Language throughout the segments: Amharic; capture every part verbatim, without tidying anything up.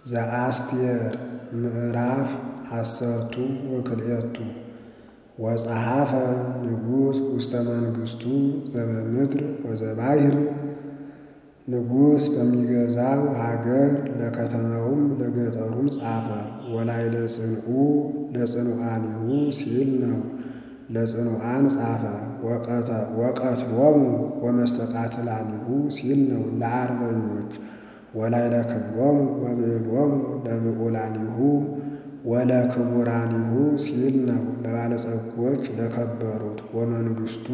ዘአስቴር ምዕራፍ አሰርቱ ወክልኤቱ ወጸሐፈ ንጉሥ ውስተ መንግሥቱ ዘበምድር ወዘባሕር ንጉሥ በሚገዛው ሀገር ለከተማውም ለገጠሩም ጻፈ። ወላዕለ ጽንዑ ለጽኑዓኒሁ ሲል ነው። ለጽኑዓን ጻፈ። ወቀትሎሙ ወመስተቃትላኒሁ ሲል ነው ለአርበኞች። ወላዕለ ክብሮሙ ወብዕሎሙ ለብዑላኒሁ ወለክቡራኒሁ ሲል ነው ለባለጸጎች ለከበሩት። ወመንግሥቱ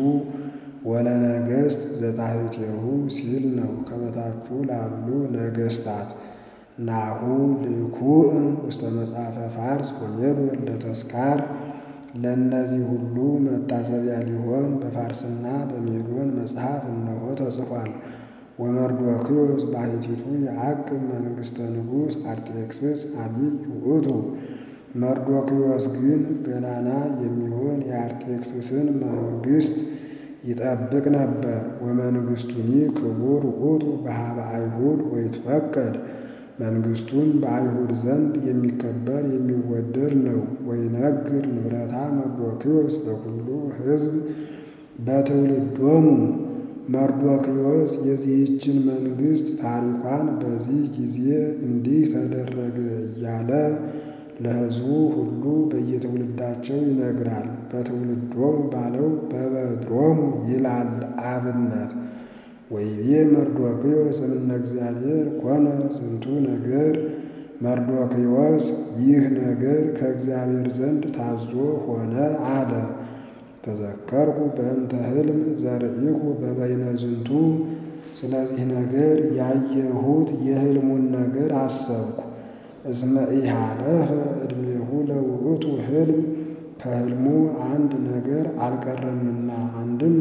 ወለነገሥት ዘታሕቲሁ ሲል ነው ከበታቹ ላሉ ነገሥታት። ናሁ ልኩዕ ውስተ መጽሐፈ ፋርስ ወሜዶን ለተስካር ለእነዚህ ሁሉ መታሰቢያ ሊሆን በፋርስና በሜዶን መጽሐፍ እነሆ ተጽፏል። ወመርዶክዮስ ባሕቲቱ የዐቅብ መንግሥተ ንጉሥ አርጤክስስ አቢይ ውእቱ። መርዶክዮስ ግን ገናና የሚሆን የአርጤክስስን መንግሥት ይጠብቅ ነበር። ወመንግሥቱኒ ክቡር ውእቱ በኀበ አይሁድ ወይትፈቀድ። መንግሥቱም በአይሁድ ዘንድ የሚከበር የሚወደድ ነው። ወይነግር ንብረታ መርዶክዮስ ለኩሉ ሕዝብ በትውልዶሙ። መርዶክዮስ የዚህችን መንግሥት ታሪኳን በዚህ ጊዜ እንዲህ ተደረገ እያለ ለሕዝቡ ሁሉ በየትውልዳቸው ይነግራል። በትውልዶሙ ባለው በበድሮሙ ይላል አብነት። ወይቤ መርዶክዮስ እምነ እግዚአብሔር ኮነ ዝንቱ ነገር። መርዶክዮስ ይህ ነገር ከእግዚአብሔር ዘንድ ታዞ ሆነ አለ። ተዘከርኩ በእንተ ሕልም ዘርኢኩ በበይነ ዝንቱ። ስለዚህ ነገር ያየሁት የሕልሙን ነገር አሰብኩ። እስመ ኢሃለፈ ዕድሜሁ ለውእቱ ሕልም። ከሕልሙ አንድ ነገር አልቀረምና። አንድም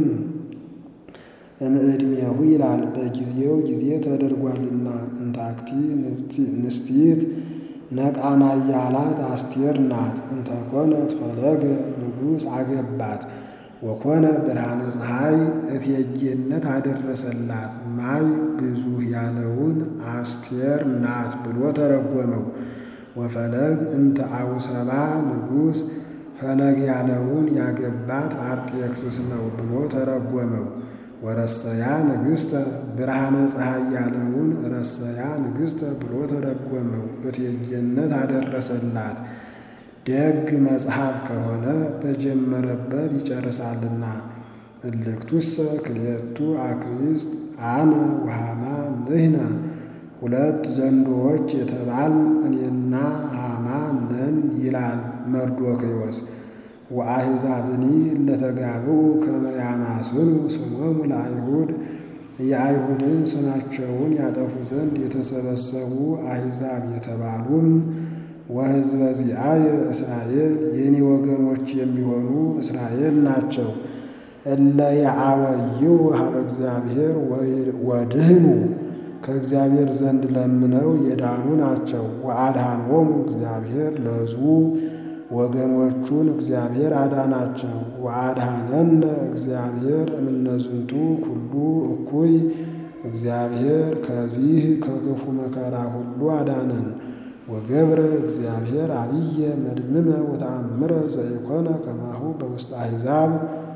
እምዕድሜሁ ይላል በጊዜው ጊዜ ተደርጓልና። እንታክቲ ንስቲት ነቃና ያላት አስቴር ናት። እንተኮነት ፈለገ ንጉሥ አገባት። ወኮነ ብርሃነ ፀሐይ እቴጌነት አደረሰላት። ማይ ብዙህ ያለውን አስቴር ናት ብሎ ተረጎመው። ወፈለግ እንተ አውሰባ ንጉሥ ፈለግ ያለውን ያገባት አርጤክስስ ነው ብሎ ተረጎመው። ወረሰያ ንግሥተ ብርሃነ ፀሐይ ያለውን ረሰያ ንግሥተ ብሎ ተረጎመው። እቴጌነት አደረሰላት። ደግ መጽሐፍ ከሆነ በጀመረበት ይጨርሳልና። እልክቱሰ ክልኤቱ አክሊስት አነ ወሃማ ንሕነ። ሁለት ዘንዶዎች የተባልን እኔና ሃማ ነን ይላል መርዶክዮስ። ወአሕዛብኒ ለተጋብኡ ከመ ያማስኑ ስሞሙ ለአይሁድ። የአይሁድን ስማቸውን ያጠፉ ዘንድ የተሰበሰቡ አሕዛብ የተባሉም ወሕዝበ ዚአየ እስራኤል የኔ ወገኖች የሚሆኑ እስራኤል ናቸው። እለ የዐወይው ኀበ እግዚአብሔር ወድህኑ ከእግዚአብሔር ዘንድ ለምነው የዳኑ ናቸው። ወአድኀኖሙ እግዚአብሔር ለሕዝቡ ወገኖቹን እግዚአብሔር አዳናቸው። ወአድኀነነ እግዚአብሔር እምነ ዝንቱ ኩሉ እኩይ። እግዚአብሔር ከዚህ ከክፉ መከራ ሁሉ አዳነን። ወገብረ እግዚአብሔር አብየ መድምመ ወተአምረ ዘኢኮነ ከማሁ በውስተ አሕዛብ።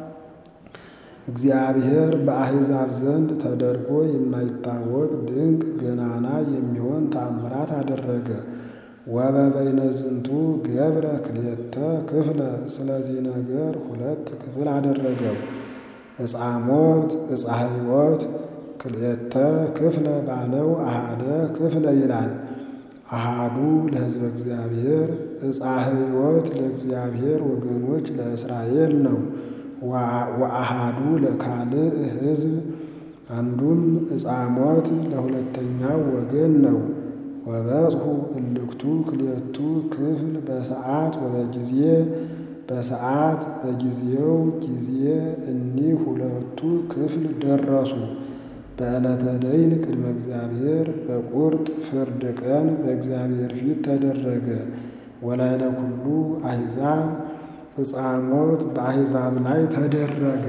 እግዚአብሔር በአሕዛብ ዘንድ ተደርጎ የማይታወቅ ድንቅ ገናና የሚሆን ተአምራት አደረገ። ወበበይነ ዝንቱ ገብረ ክልኤተ ክፍለ። ስለዚህ ነገር ሁለት ክፍል አደረገው። ዕፀ ሞት ዕፀ ሕይወት ክልኤተ ክፍለ ባለው አሃደ ክፍለ ይላል። አሃዱ ለሕዝበ እግዚአብሔር ዕፀ ሕይወት ለእግዚአብሔር ወገኖች ለእስራኤል ነው። ወአሃዱ ለካልእ ሕዝብ። አንዱም ዕፀ ሞት ለሁለተኛው ወገን ነው። ወበጽሑ እልክቱ ክልኤቱ ክፍል በሰዓት ወበጊዜ። በሰዓት በጊዜው ጊዜ እኒህ ሁለቱ ክፍል ደረሱ። በዕለተ ደይን ቅድመ እግዚአብሔር በቁርጥ ፍርድ ቀን በእግዚአብሔር ፊት ተደረገ። ወላዕለ ኩሉ አሕዛብ ዕፀ ሞት በአሕዛብ ላይ ተደረገ።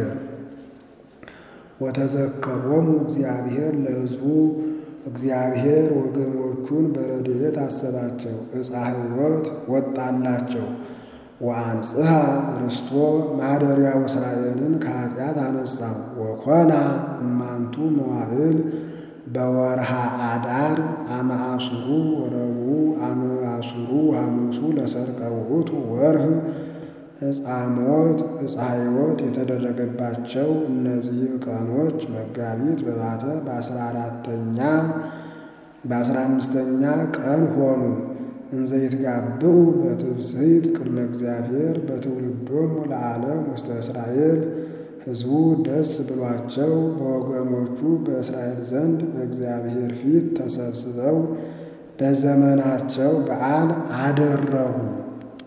ወተዘከሮሙ እግዚአብሔር ለሕዝቡ እግዚአብሔር ወገኖቹ ልጆቹን በረድኤት አሰባቸው። ዕፀ ሕይወት ወጣላቸው። ወአንጽሐ ርስቶ ማደሪያው እስራኤልን ከኃጢአት አነጻው። ወኮና እማንቱ መዋዕል በወርሃ አዳር አመ አሱሩ ወረቡዕ አመ አሱሩ ሐሙሱ ለሠርቀ ውእቱ ወርህ ዕፀ ሞት ዕፀ ሕይወት የተደረገባቸው እነዚህ ቀኖች መጋቢት በባተ በአስራ አራተኛ በአስራ አምስተኛ ቀን ሆኑ። እንዘ ይትጋብኡ በትብስሕት ቅድመ እግዚአብሔር በትውልዶሙ ለዓለም ውስተ እስራኤል ሕዝቡ ደስ ብሏቸው በወገኖቹ በእስራኤል ዘንድ በእግዚአብሔር ፊት ተሰብስበው በዘመናቸው በዓል አደረጉ።